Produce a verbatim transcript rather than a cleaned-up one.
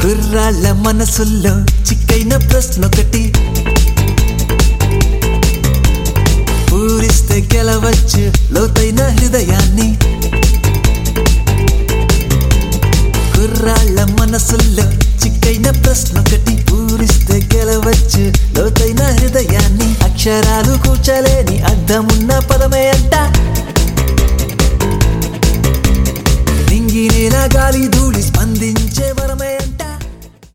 కుర్రాళ్ళ మనసుల్లో చిక్కైన ప్రశ్నొకటి పూరిస్తే గెలవచ్చు లోతైన హృదయాన్ని. కుర్రాళ్ళ మనసుల్లో చిక్కైన ప్రశ్నొకటి పూరిస్తే గెలవచ్చు లోతైన హృదయాన్ని. అక్షరాలు కూర్చలేని అర్థమున్న పదమే అంట. నింగి నేల గాలి ధూళి స్పందించే వరమే